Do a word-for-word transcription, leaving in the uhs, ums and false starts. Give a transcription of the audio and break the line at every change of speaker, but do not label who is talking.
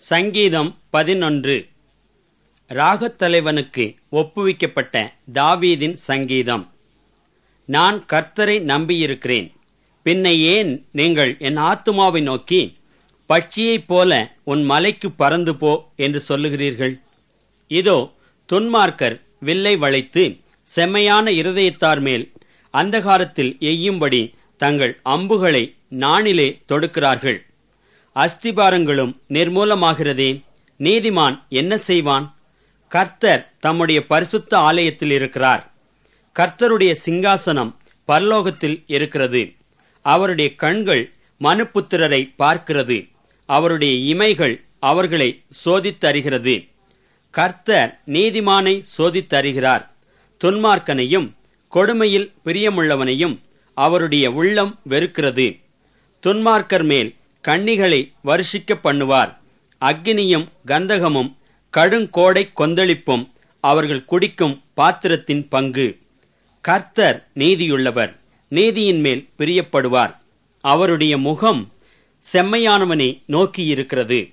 சங்கீதம் பதினொன்று. ராகத்தலைவனுக்கு ஒப்புவிக்கப்பட்ட தாவீதின் சங்கீதம். நான் கர்த்தரை நம்பியிருக்கிறேன், பின்ன ஏன் நீங்கள் என் ஆத்துமாவை நோக்கி பட்சியைப் போல உன் மலைக்கு பறந்து போ என்று சொல்லுகிறீர்கள்? இதோ, துன்மார்க்கர் வில்லை வளைத்து செம்மையான இருதயத்தார் மேல் அந்தகாரத்தில் எய்யும்படி தங்கள் அம்புகளை நாணிலே தொடுக்கிறார்கள். அஸ்திபாரங்களும் நிர்மூலமாகிறதே, நீதிமான் என்ன செய்வான்? கர்த்தர் தம்முடைய பரிசுத்த ஆலயத்தில் இருக்கிறார். கர்த்தருடைய சிங்காசனம் பரலோகத்தில் இருக்கிறது. அவருடைய கண்கள் மனுப்புத்திரரை பார்க்கிறது. அவருடைய இமைகள் அவர்களை சோதித்தறிகிறது. கர்த்தர் நீதிமானை சோதித்தறிகிறார். துன்மார்க்கனையும் கொடுமையில் பிரியமுள்ளவனையும் அவருடைய உள்ளம் வெறுக்கிறது. துன்மார்க்கர் மேல் கண்ணிகளை வருஷிக்க பண்ணுவார். அக்கினியும் கந்தகமும் கடுங்கோடை கொந்தளிப்பும் அவர்கள் குடிக்கும் பாத்திரத்தின் பங்கு. கர்த்தர் நீதியுள்ளவர், நீதியின் மேல் பிரியப்படுவார். அவருடைய முகம் செம்மையானவனை நோக்கியிருக்கிறது.